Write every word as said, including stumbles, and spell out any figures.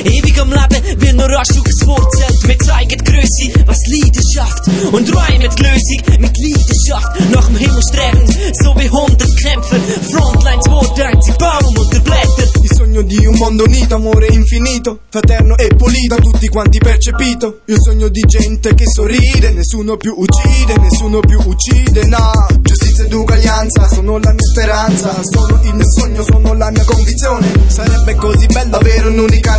Ewig am Leben, will nur rasch ausgewurzelt. Wir zeigen die Grösse, was Leidenschaft und räumen die Lösung mit Leidenschaft. Nach dem Himmel strebend, so wie hundert Kämpfer. Frontlines, Worte, einzig Baum unter Blätter. Il sogno di un mondo unito, amore infinito, fraterno e pulito, tutti quanti percepito. Il sogno di gente che sorride, nessuno più uccide, nessuno più uccide, no. Giustizia ed uguaglianza sono la mia speranza, sono il mio sogno, sono la mia convinzione. Sarebbe così bello avere un'unica